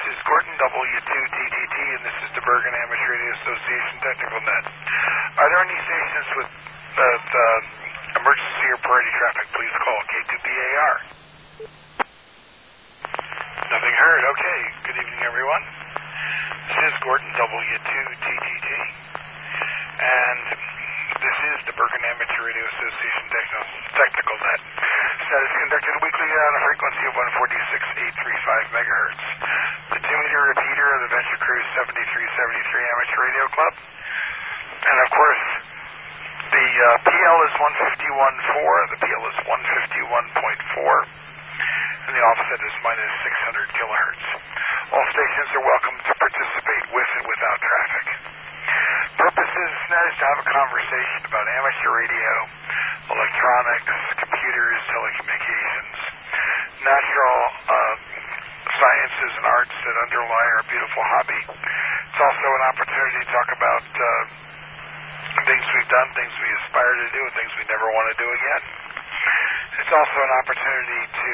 is Gordon, W2TTT, and this is the Bergen Amateur Radio Association Technical Net. Are there any stations with emergency or priority traffic? Please call K2BAR. Nothing heard. Okay. Good evening, everyone. This is Gordon, W2TTT, and this is the Bergen Amateur Radio Association Technical Net. That is conducted weekly on a frequency of 146.835 megahertz. The 2-meter repeater of the Venture Cruise 7373 Amateur Radio Club. And of course, the PL is 151.4, the PL is 151.4, and the offset is minus 600 kilohertz. All stations are welcome to participate with and without traffic. Purpose is to have a conversation about amateur radio, electronics, computers, telecommunications, natural sciences and arts that underlie our beautiful hobby. It's also an opportunity to talk about things we've done, things we aspire to do, and things we never want to do again. It's also an opportunity to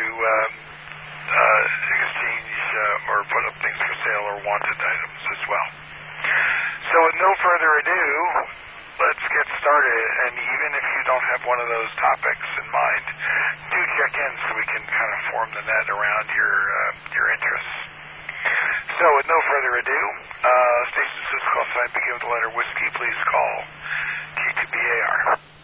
exchange or put up things for sale or wanted items as well. So with no further ado, let's get started. And even if you don't have one of those topics in mind, do check in so we can kind of form the net around your interests. So with no further ado, station call sign begin with the letter whiskey. Please call K2BAR.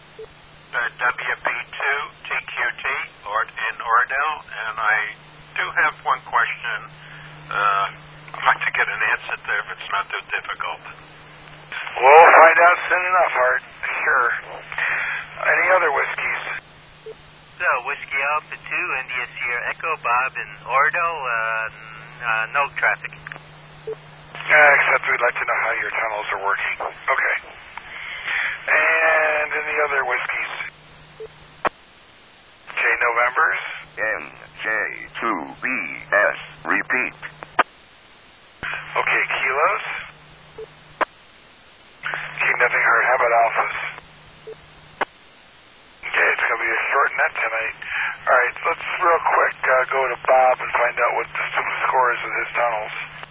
WB2 TQT in Oradell, and I do have one question. I'd like to get an answer there if it's not too difficult. We'll find out soon enough, Art. Sure. Any other whiskeys? So, Whiskey Alpha 2, India Sierra Echo, Bob in Oradell, no traffic. Except we'd like to know how your tunnels are working. Okay. And any other whiskeys? J Novembers? NJ2BS, repeat. Okay, kilos? Okay, nothing heard. How about alphas? Okay, it's going to be a short net tonight. All right, let's real quick go to Bob and find out what the score is with his tunnels.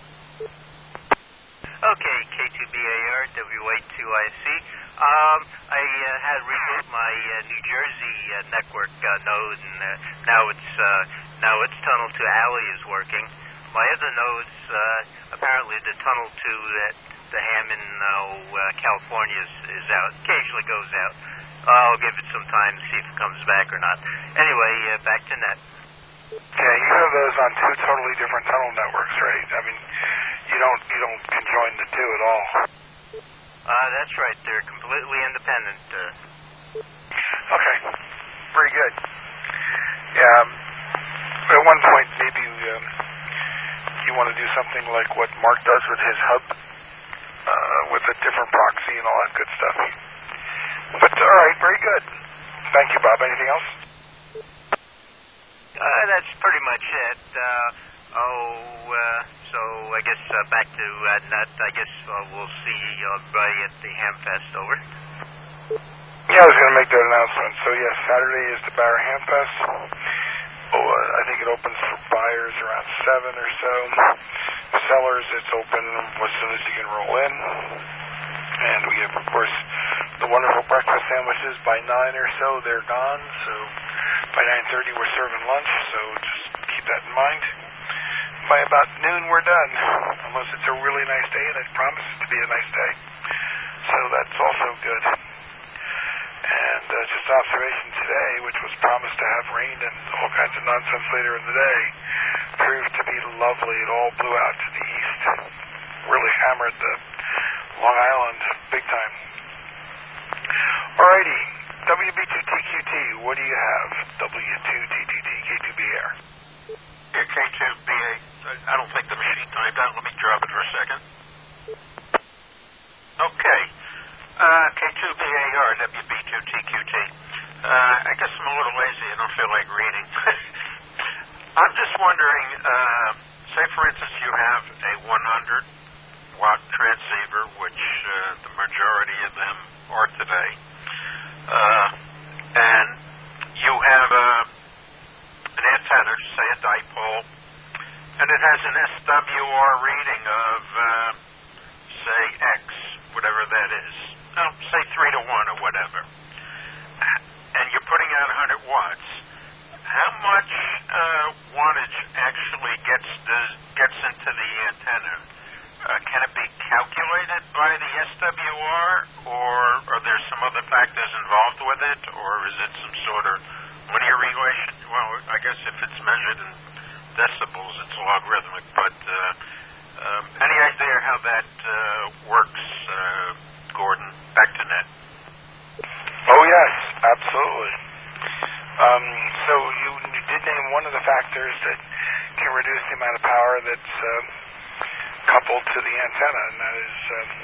Okay, K2BAR, WA2IC. I had reboot my New Jersey network node, and now its tunnel to Alley is working. My other nodes, apparently the tunnel to the Hammond, California is out. Occasionally goes out. I'll give it some time to see if it comes back or not. Anyway, back to net. Okay, you have those on two totally different tunnel networks, right? I mean, you don't conjoin the two at all. That's right. They're completely independent. Okay, very good. Yeah, at one point maybe you want to do something like what Mark does with his hub, with a different proxy and all that good stuff. But all right, very good. Thank you, Bob. Anything else? That's pretty much it. So I guess back to net. I guess we'll see everybody at the Hamfest. Over. Yeah, I was going to make that announcement. So yes, Saturday is the Barra Hamfest. I think it opens for buyers around 7 or so. Sellers, it's open as soon as you can roll in. And we have, of course, the wonderful breakfast sandwiches. By 9 or so, they're gone. So by 9:30, we're serving lunch. So just keep that in mind. By about noon, we're done. Unless it's a really nice day, and I promise it to be a nice day. So that's also good. And just observation today, which was promised to have rain and all kinds of nonsense later in the day, proved to be lovely. It all blew out to the east. Really hammered the Long Island big time. Alrighty, WB2TQT, what do you have? W2TTT, K2BAR. K2BA, I don't think the machine timed out. Let me drop it for a second. Okay. K2BAR, WB2TQT. I guess I'm a little lazy. I don't feel like reading. I'm just wondering, say for instance you have a 100-watt transceiver, which the majority of them are today, and you have an antenna, say a dipole, and it has an SWR reading of, say, X, whatever that is. No, say 3 to 1 or whatever. And you're putting out 100 watts. How much wattage actually gets into the antenna? Can it be calculated by the SWR, or are there some other factors involved with it, or is it some sort of linear relation? Well, I guess if it's measured in decibels, it's logarithmic, but any idea how that works, Gordon? Back to Ned. Oh, yes, absolutely. So you did name one of the factors that can reduce the amount of power that's coupled to the antenna, and that is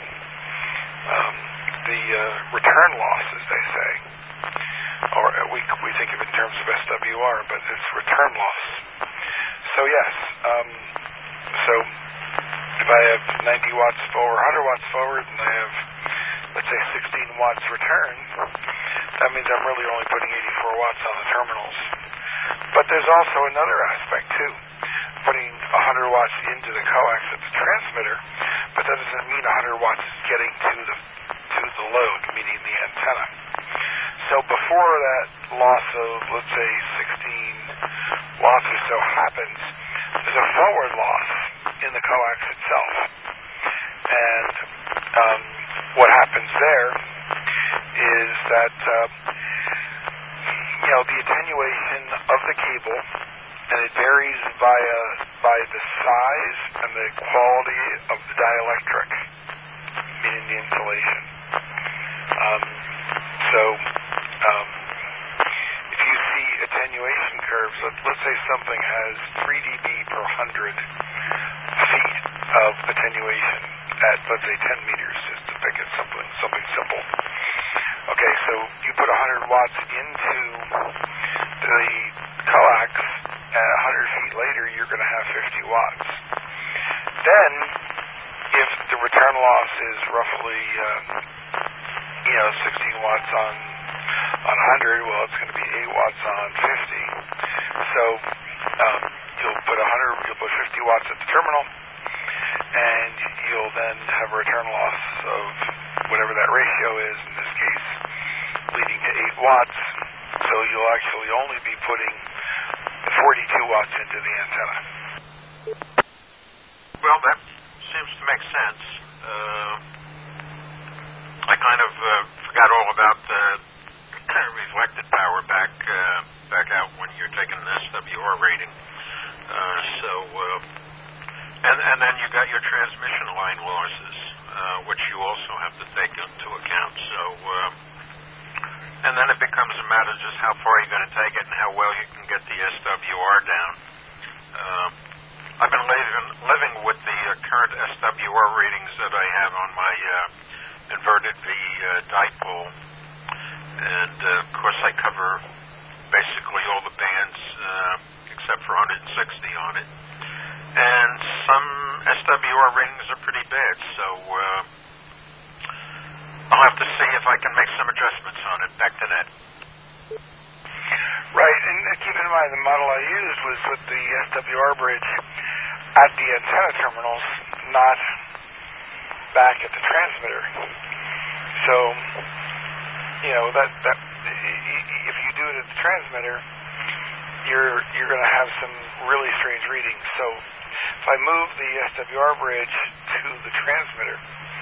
the return loss, as they say. Or we think of it in terms of SWR, but it's return loss. So yes, so if I have 90 watts forward, 100 watts forward, and I have, let's say, 16 watts return, that means I'm really only putting 84 watts on the terminals. But there's also another aspect, too. Putting 100 watts into the coax at the transmitter, but that doesn't mean 100 watts is getting to the load, meaning the antenna. So before that loss of, let's say, 16 watts or so happens, there's a forward loss in the coax itself. And what happens there is that, the attenuation of the cable, and it varies by the size and the quality of the dielectric, meaning the insulation. If you see attenuation curves, let's say something has 3 dB per 100 feet of attenuation at, let's say, 10 meters, just to pick it something simple. Okay, so you put 100 watts into the coax, and 100 feet later, you're going to have 50 watts. Then, if the return loss is roughly, 16 watts on 100, well, it's going to be 8 watts on 50. So, you'll put 50 watts at the terminal, and you'll then have a return loss of whatever that ratio is, in this case, leading to 8 watts. So you'll actually only be putting 42 watts into the antenna. Well, that seems to make sense. I kind of forgot all about the reflected power back out when you're taking an SWR rating. And then you got your transmission line losses, which you also have to take into account. So, and then it becomes a matter of just how far you're going to take it and how well you can get the SWR down. I've been living with the current SWR readings that I have on my inverted V dipole, and of course I cover basically all the bands except for 160 on it. And some SWR readings are pretty bad, so I'll have to see if I can make some adjustments on it. Back to that. Right, and keep in mind the model I used was with the SWR bridge at the antenna terminals, not back at the transmitter. So, that if you do it at the transmitter, you're going to have some really strange readings. So if I move the SWR bridge to the transmitter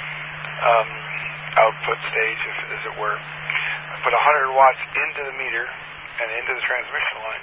output stage, as it were, I put 100 watts into the meter and into the transmission line,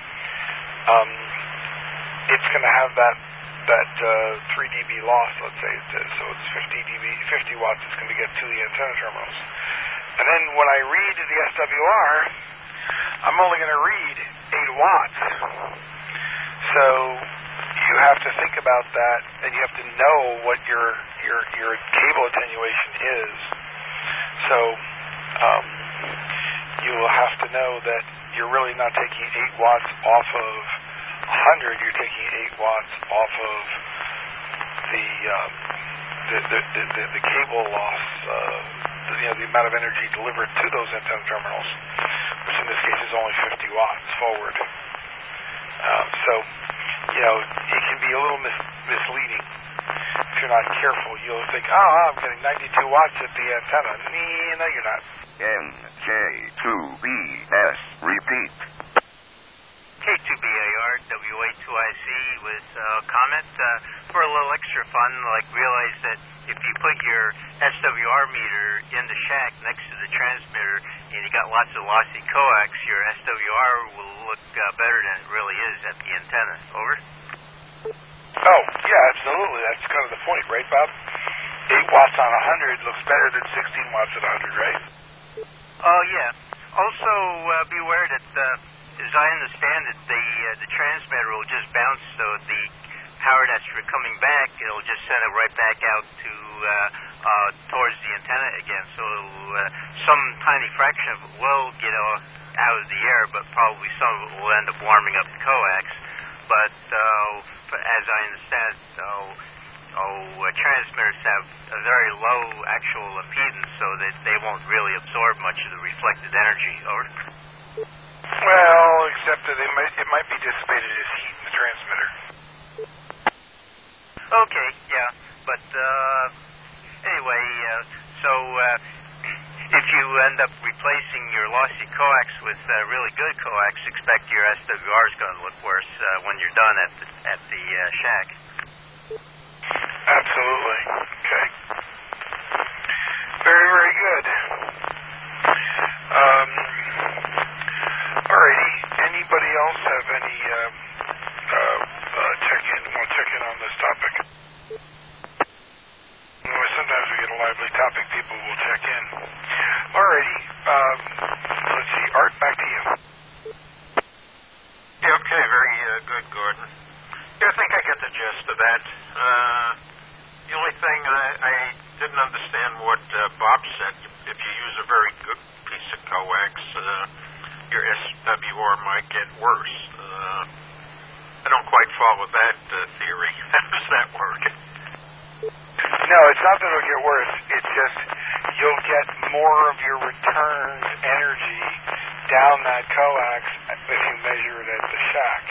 it's going to have that 3 dB loss, let's say. So it's 50 watts it's going to get to the antenna terminals. And then when I read the SWR, I'm only going to read 8 watts. So you have to think about that, and you have to know what your cable attenuation is. So you will have to know that you're really not taking 8 watts off of 100. You're taking 8 watts off of the cable loss, the amount of energy delivered to those antenna terminals, which in this case is only 50 watts forward. So, it can be be a little misleading. If you're not careful, you'll think, oh, I'm getting 92 watts at the antenna. No, you're not. NJ2BS, repeat. K2BAR, WA2IC with a comment. For a little extra fun, realize that if you put your SWR meter in the shack next to the transmitter and you got lots of lossy coax, your SWR will look better than it really is at the antenna. Over? Oh, yeah, absolutely. That's kind of the point, right, Bob? 8 watts on 100 looks better than 16 watts at 100, right? Oh, yeah. Also, be aware that, as I understand it, the transmitter will just bounce, so the power that's coming back, it'll just send it right back out to towards the antenna again. So some tiny fraction of it will get out of the air, but probably some of it will end up warming up the coax. But as I understand, transmitters have a very low actual impedance, so that they won't really absorb much of the reflected energy. Over. Well, except that it might be dissipated as heat in the transmitter. Okay, yeah, but anyway, so if you end up replacing your lossy coax with really good coax, expect your SWR is going to look worse when you're done at the shack. Absolutely. Okay. Very, very good. Alrighty. Anybody else have any want to check in on this topic? Sometimes we get a lively topic, people will check in. Alrighty. Let's see. Art, back to you. Yeah, okay, very good, Gordon. Yeah, I think I get the gist of that. The only thing I didn't understand what Bob said. If you use a very good piece of coax, your SWR might get worse. I don't quite follow that theory. How does that work? No, it's not that it'll get worse. It's just you'll get more of your return energy down that coax if you measure it at the shack.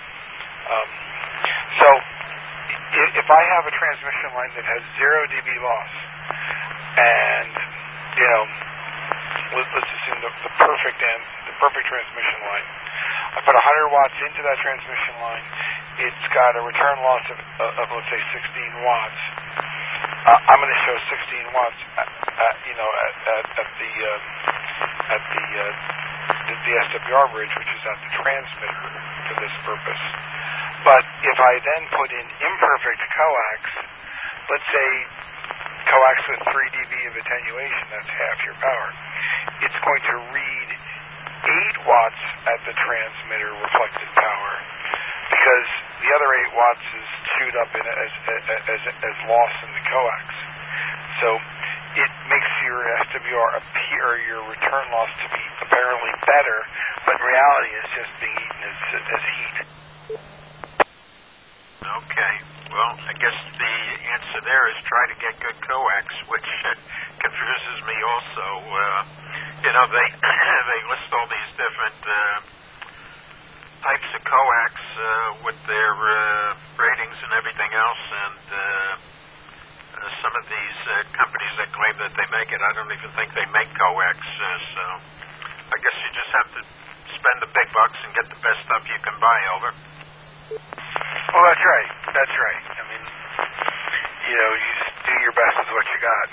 So if I have a transmission line that has 0 dB loss, and let's assume the perfect transmission line, I put 100 watts into that transmission line. It's got a return loss of let's say 16 watts. I'm going to show 16 watts at the SWR bridge, which is at the transmitter for this purpose. But if I then put in imperfect coax, let's say coax with 3 dB of attenuation, that's half your power, it's going to read 8 watts at the transmitter reflected power, because the other 8 watts is chewed up as loss in the coax. So it makes your SWR appear, your return loss, to be apparently better, but in reality it's just being eaten as heat. Okay. Well, I guess the answer there is try to get good coax, which confuses me also. They list all these different types of coax with their ratings and everything else, and some of these companies that claim that they make it, I don't even think they make coax, so I guess you just have to spend the big bucks and get the best stuff you can buy. Over. Well, that's right. That's right. I mean, you just do your best with what you got.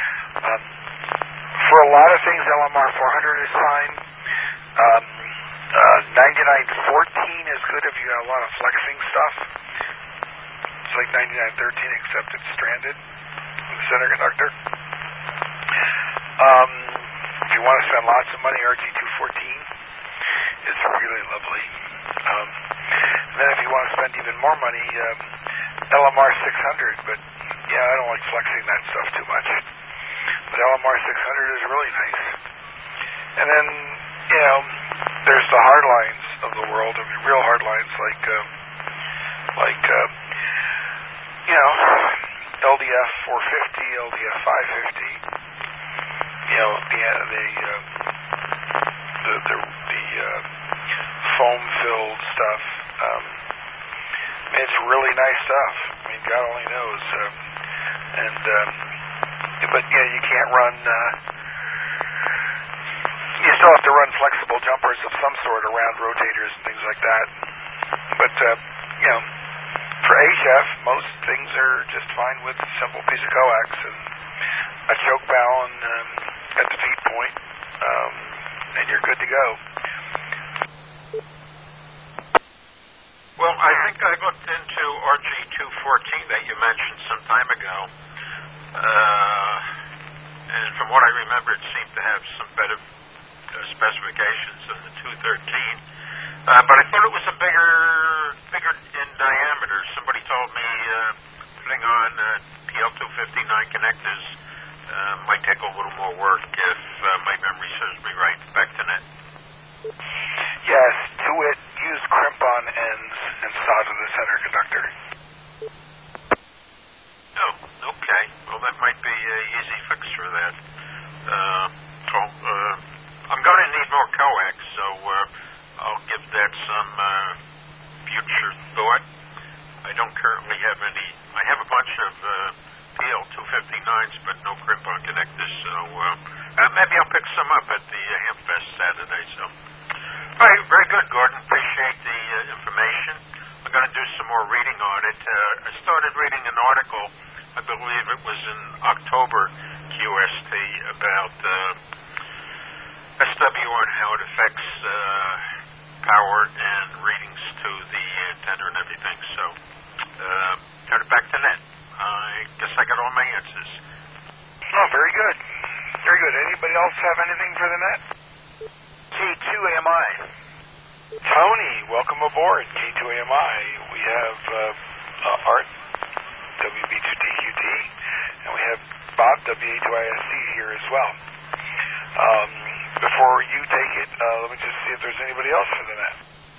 For a lot of things, LMR 400 is fine. 9914 is good if you got a lot of flexing stuff. It's like 9913, except it's stranded in the center conductor. If you want to spend lots of money, RG214 is really lovely. And then if you want to spend even more money, LMR 600, but yeah, I don't like flexing that stuff too much. But LMR 600 is really nice. And then, there's the hard lines of the world. I mean, real hard lines like LDF 450, LDF 550. The foam-filled stuff. it's really nice stuff. I mean, God only knows. But yeah, you can't run. You still have to run flexible jumpers of some sort around rotators and things like that. But for HF, most things are just fine with a simple piece of coax and a choke balun at the feed point, and you're good to go. Well, I think I looked into RG-214 that you mentioned some time ago, and from what I remember, it seemed to have some better specifications than the 213. But I thought it was a bigger in diameter. Somebody told me putting on PL259 connectors might take a little more work if my memory serves me right. Back to net. Yes, to it, use crimp-on ends and solder the center conductor. Oh, okay. Well, that might be an easy fix for that. I'm going to need more coax, so I'll give that some future thought. I don't currently have any. I have a bunch of PL259s, but no crimp-on connectors, so maybe I'll pick some up at the Hamfest Saturday. So, all right, very good, Gordon. Appreciate the information. I'm going to do some more reading on it. I started reading an article, I believe it was in October, QST, about SWR and how it affects power and readings to the antenna and everything. So, turn it back to net. I guess I got all my answers. Oh, very good. Very good. Anybody else have anything for the net? K2AMI. Tony, welcome aboard K2AMI. We have Art, WB2TQT, and we have Bob, WA2ISC here as well. Before you take it, let me just see if there's anybody else for the net.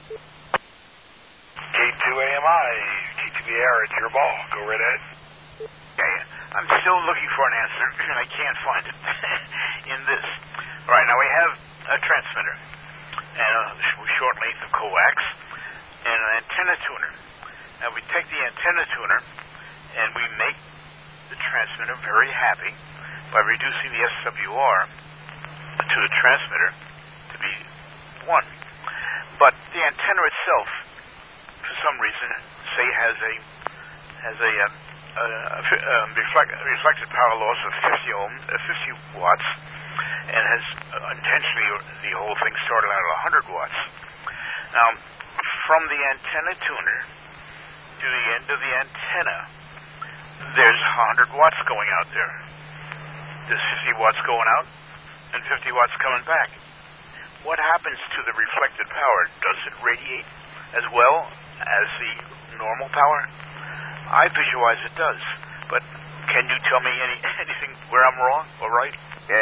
K2AMI, K2BR, it's your ball. Go right ahead. Okay, I'm still looking for an answer, and I can't find it in this. All right, now we have a transmitter, and a short length of coax, and an antenna tuner. Now we take the antenna tuner, and we make the transmitter very happy by reducing the SWR to the transmitter to be 1. But the antenna itself, for some reason, say has a reflected power loss of 50 watts, and has intentionally the whole thing started out at 100 watts. Now, from the antenna tuner to the end of the antenna, there's 100 watts going out there. There's 50 watts going out and 50 watts coming back. What happens to the reflected power? Does it radiate as well as the normal power? I visualize it does, but can you tell me anything where I'm wrong or right?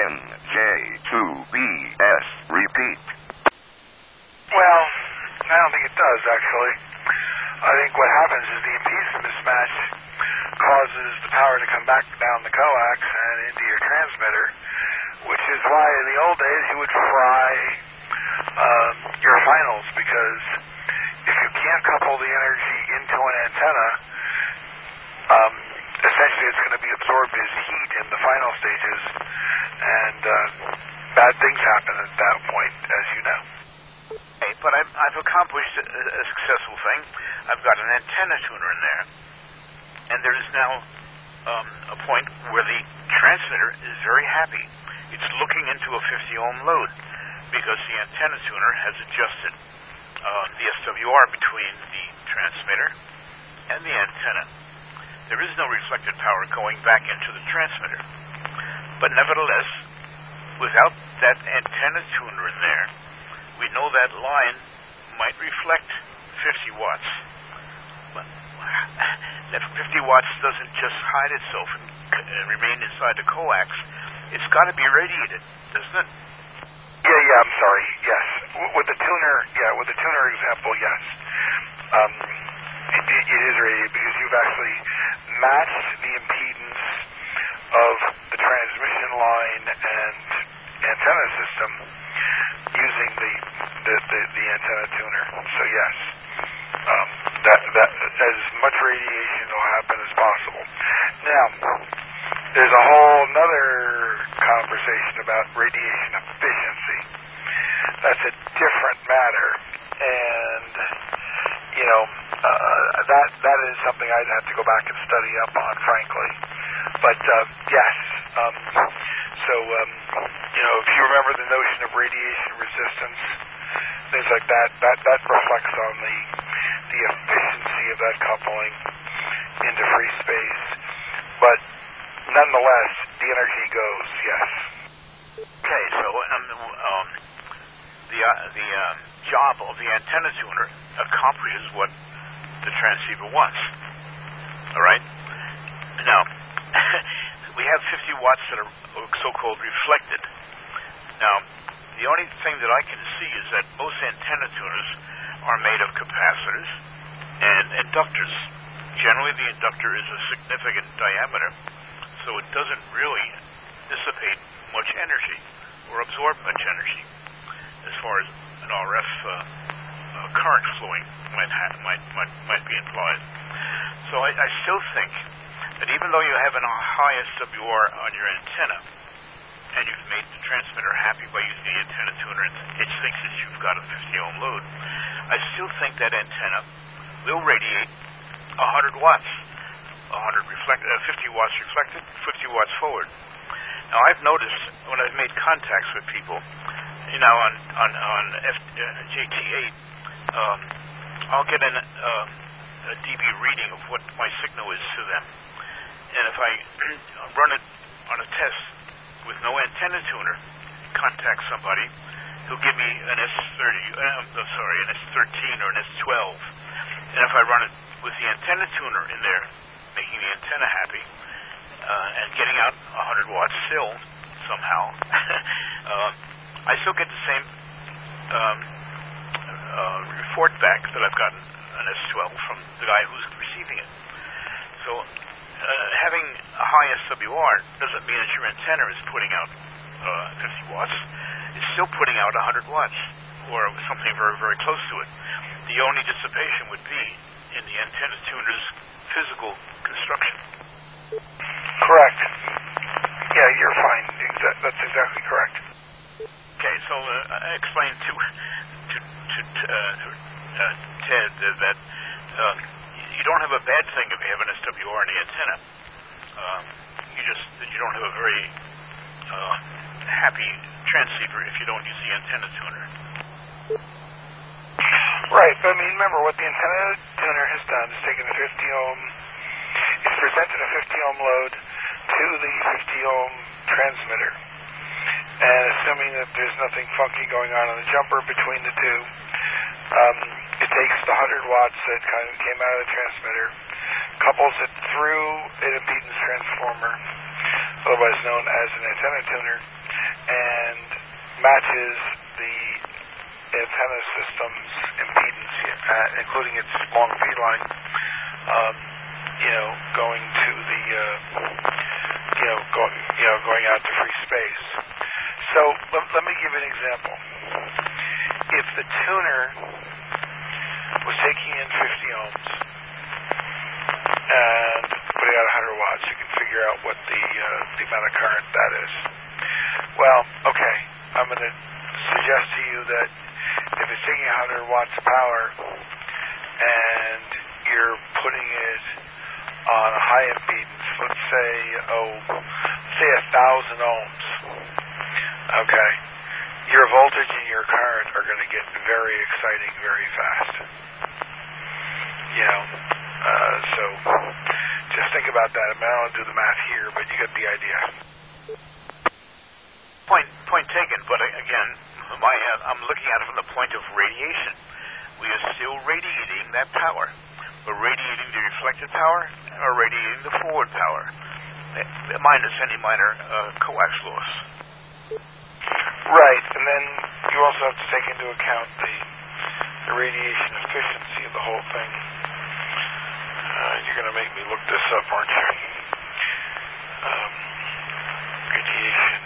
NJ2BS, repeat. Well, I don't think it does, actually. I think what happens is the impedance mismatch causes the power to come back down the coax and into your transmitter, which is why in the old days you would fry your finals, because if you can't couple the energy into an antenna, essentially it's going to be absorbed as heat in the final stages, and bad things happen at that point, as you know. Okay, but I've accomplished a successful thing. I've got an antenna tuner in there, and there is now a point where the transmitter is very happy. It's looking into a 50-ohm load because the antenna tuner has adjusted the SWR between the transmitter and the antenna. There is no reflected power going back into the transmitter. But nevertheless, without that antenna tuner in there, we know that line might reflect 50 watts. But that 50 watts doesn't just hide itself and remain inside the coax. It's got to be radiated, doesn't it? Yeah, I'm sorry. Yes. With the tuner example, yes. It is radiated because you've actually matched the impedance of the transmission line and antenna system using the antenna tuner. So yes, that as radiation will happen as possible. Now, there's a whole another conversation about radiation efficiency. That's a different matter, and that is something I'd have to go back and study up on, frankly. But yes, if you remember the notion of radiation resistance, things like that reflects on the efficiency of that coupling into free space. But nonetheless, the energy goes, yes. Okay, so the job of the antenna tuner accomplishes what the transceiver wants. All right? Now, we have 50 watts that are so-called reflected. Now, the only thing that I can see is that most antenna tuners are made of capacitors and inductors. Generally, the inductor is a significant diameter, so it doesn't really dissipate much energy or absorb much energy as far as an RF current flowing might be implied. So I still think that even though you have a high SWR on your antenna, and you've made the transmitter happy by using the antenna tuner, and it thinks that you've got a 50 ohm load, I still think that antenna will radiate 100 watts, 50 watts reflected, 50 watts forward. Now, I've noticed when I've made contacts with people, on JT8, I'll get a dB reading of what my signal is to them. And if I run it on a test with no antenna tuner, contact somebody, who'll give me an S13 or an S12. And if I run it with the antenna tuner in there, making the antenna happy, and getting out 100 watts still, somehow, I still get the same report back that I've gotten an S12 from the guy who's receiving it. So having a high SWR doesn't mean that your antenna is putting out 50 watts. It's still putting out 100 watts, or something very, very close to it. The only dissipation would be in the antenna tuner's physical construction. Correct. Yeah, you're fine. That's exactly correct. Okay, so I explained to Ted that you don't have a bad thing if you have an SWR in the antenna. You don't have a very happy transceiver if you don't use the antenna tuner. Right, but I mean, remember what the antenna tuner has done is taken a 50 ohm, it's presented a 50 ohm load to the 50 ohm transmitter. And assuming that there's nothing funky going on in the jumper between the two, it takes the 100 watts that kind of came out of the transmitter, couples it through an impedance transformer, otherwise known as an antenna tuner, and matches the antenna system's impedance, including its long feed line, going to the, going out to free space. So let me give you an example. If the tuner was taking in 50 ohms and putting out 100 watts, you can figure out what the amount of current that is. Well, okay, I'm going to suggest to you that if it's taking 100 watts of power and you're putting it on a high impedance, let's say 1,000 ohms, okay, your voltage and your current are going to get very exciting very fast. So just think about that. I mean, I don't do the math here, but you get the idea. Point taken, but again, I'm looking at it from the point of radiation. We are still radiating that power. We're radiating the reflected power or radiating the forward power, minus any minor coax loss. Right, and then you also have to take into account the radiation efficiency of the whole thing. You're going to make me look this up, aren't you? Radiation.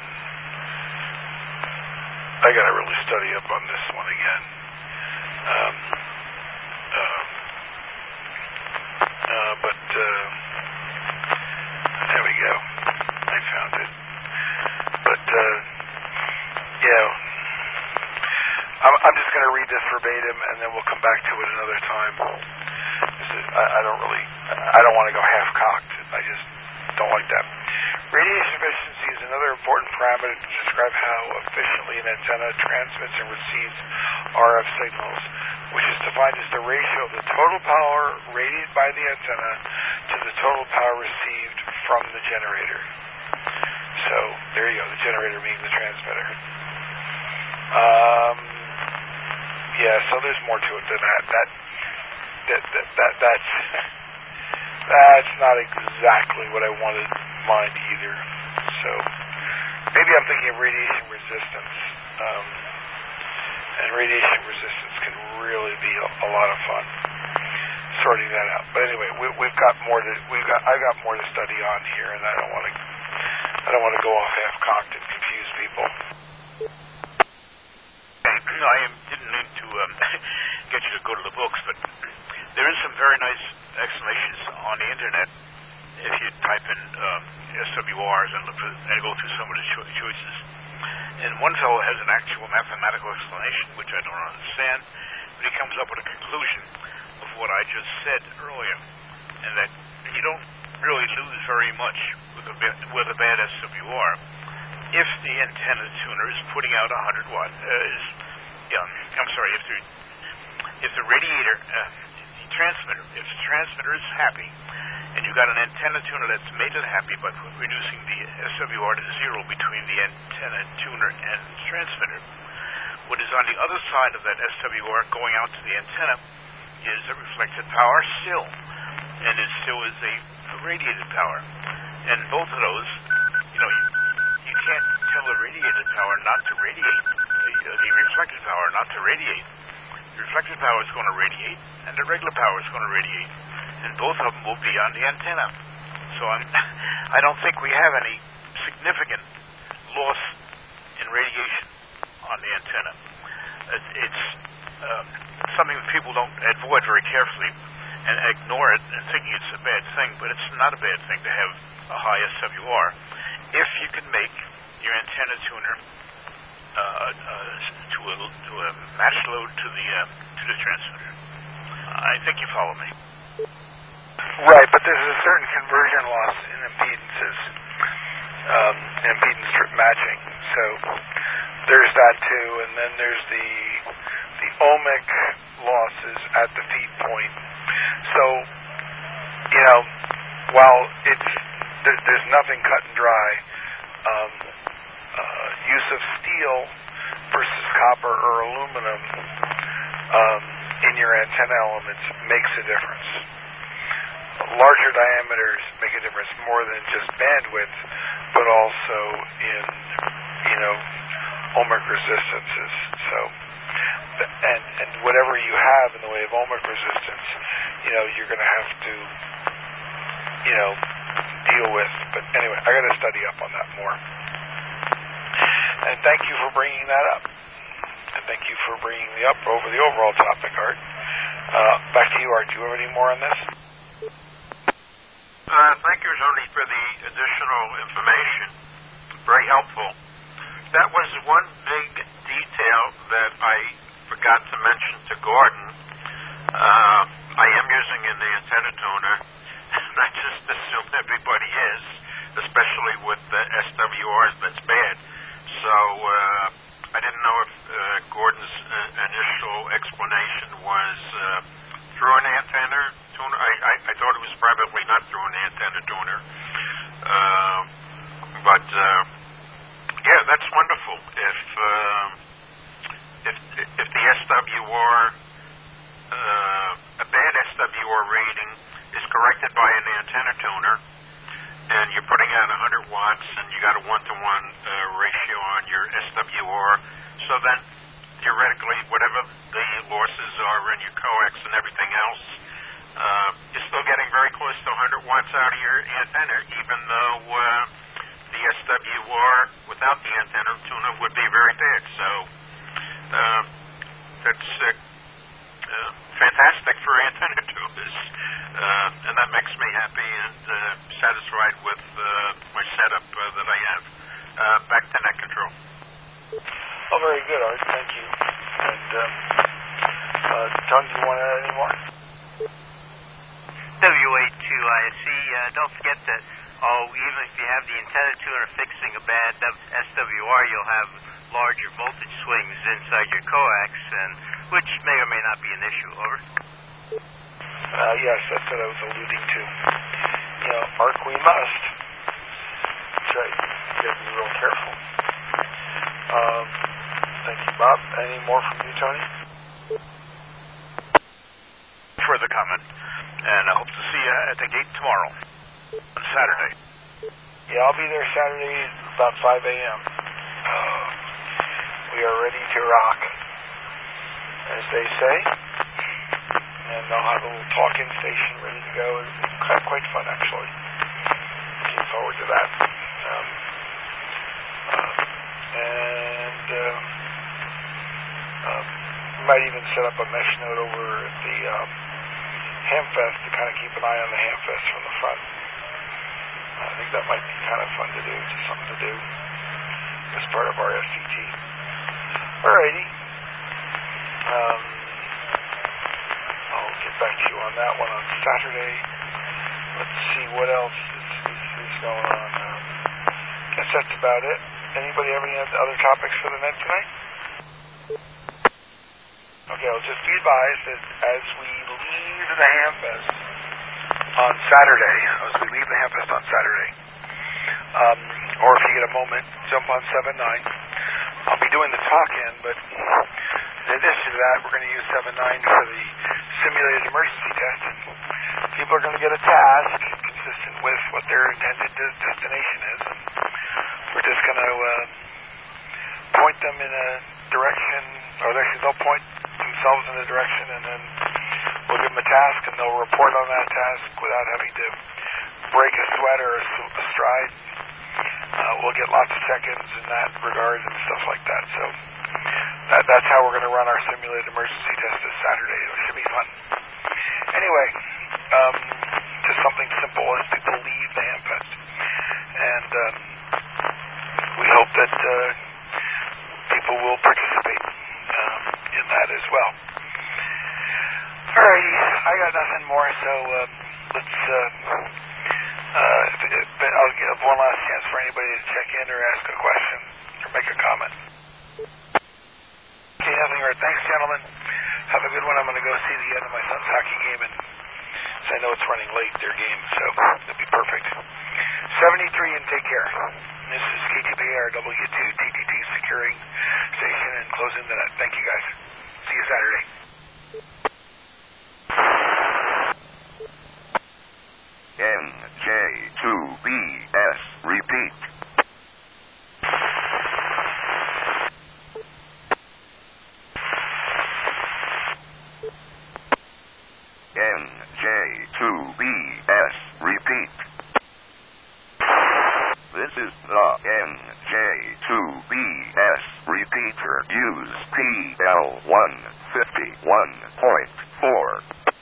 I got to really study up on this one again. there we go. I found it. But, I'm just going to read this verbatim, and then we'll come back to it another time. I don't want to go half-cocked. I just don't like that. Radiation efficiency is another important parameter to describe how efficiently an antenna transmits and receives RF signals, which is defined as the ratio of the total power radiated by the antenna to the total power received from the generator. So, there you go, the generator being the transmitter. So there's more to it than that. That's not exactly what I wanted mine either. So maybe I'm thinking of radiation resistance. And radiation resistance can really be a lot of fun sorting that out. But anyway, I've got more to study on here, and I don't want to go off half-cocked and confuse people. I didn't mean to get you to go to the books, but there is some very nice explanations on the internet if you type in SWRs and go through some of the choices. And one fellow has an actual mathematical explanation, which I don't understand, but he comes up with a conclusion of what I just said earlier, and that you don't really lose very much with a bad SWR if the antenna tuner is putting out 100 watt. If the radiator, the transmitter is happy, and you've got an antenna tuner that's made it happy by reducing the SWR to zero between the antenna tuner and transmitter, what is on the other side of that SWR going out to the antenna is a reflected power still, and it still is a radiated power. And both of those, you can't tell the radiated power not to radiate, the reflected power not to radiate. The reflected power is going to radiate, and the regular power is going to radiate, and both of them will be on the antenna. So I don't think we have any significant loss in radiation on the antenna. It's something that people don't avoid very carefully and ignore it and thinking it's a bad thing, but it's not a bad thing to have a high SWR if you can make your antenna tuner to a match load to the transmitter. I think you follow me. Right, but there's a certain conversion loss in impedances, impedance matching. So there's that too, and then there's the ohmic losses at the feed point. So while there's nothing cut and dry, use of steel versus copper or aluminum in your antenna elements makes a difference. Larger diameters make a difference more than just bandwidth, but also in ohmic resistances. So, and whatever you have in the way of ohmic resistance, you're going to have to deal with. But anyway, I got to study up on that more. And thank you for bringing that up. And thank you for bringing me up over the overall topic, Art. Back to you, Art. Do you have any more on this? Thank you, Tony, for the additional information. Very helpful. That was one big detail that I forgot to mention to Gordon. I am using an antenna tuner, and I just assume everybody is, especially with the SWRs. That's bad. So I didn't know if Gordon's initial explanation was through an antenna tuner. I thought it was probably not through an antenna tuner. But that's wonderful. If the SWR, a bad SWR rating is corrected by an antenna tuner, and you're putting out 100 watts, and you got a 1-to-1 ratio on your SWR, so then theoretically, whatever the losses are in your coax and everything else, you're still getting very close to 100 watts out of your antenna, even though the SWR without the antenna tuner would be very bad. So that's fantastic for antenna tuners. is. And that makes me happy and satisfied with my setup that I have. Back to net control. Oh, very good, Art. Thank you. And, Tony, do you want to add any more? WA2IC, don't forget that even if you have the antenna tuner fixing a bad SWR, you'll have larger voltage swings inside your coax, and which may or may not be an issue. Over. Yes, that's what I was alluding to. You know, Mark, we must. That's right. You have to be real careful. Thank you, Bob. Any more from you, Tony? Further comment. And I hope to see you at the gate tomorrow, on Saturday. Yeah, I'll be there Saturday about 5 a.m. We are ready to rock, as they say. And I'll have a little talk-in station ready to go. It's quite fun, actually. Looking forward to that. We might even set up a mesh node over at the Hamfest to kind of keep an eye on the Hamfest from the front. I think that might be kind of fun to do, just something to do as part of our SCT. Alrighty. I'll get back to you on that one on Saturday. Let's see what else is going on. Guess that's about it. Anybody have any other topics for the net tonight? Okay, I'll just be advised that as we leave the Hamfest on Saturday, or if you get a moment, jump on 7.9. I'll be doing the talk-in, but in addition to that, we're going to use 7.9 for the simulated emergency test. And people are going to get a task consistent with what their intended destination is. And we're just going to point them in a direction, or actually they'll point themselves in a direction, and then we'll give them a task, and they'll report on that task without having to break a sweat or a stride. We'll get lots of seconds in that regard and stuff like that. So that's how we're going to run our simulated emergency test this Saturday. It should be fun. Anyway, just something simple as people leave the Hamfest. And we hope that people will participate in that as well. Alrighty, I got nothing more, so let's I'll give one last chance for anybody to check in or ask a question or make a comment. Okay, nothing. Right. Thanks, gentlemen. Have a good one. I'm going to go see the end of my son's hockey game, and so I know it's running late, their game, so it'll be perfect. 73 and take care. This is KTPR W2TTT securing station and closing the net. Thank you, guys. See you Saturday. NJ2BS repeat. NJ2BS repeat. This is the NJ2BS repeater. Use PL151.4.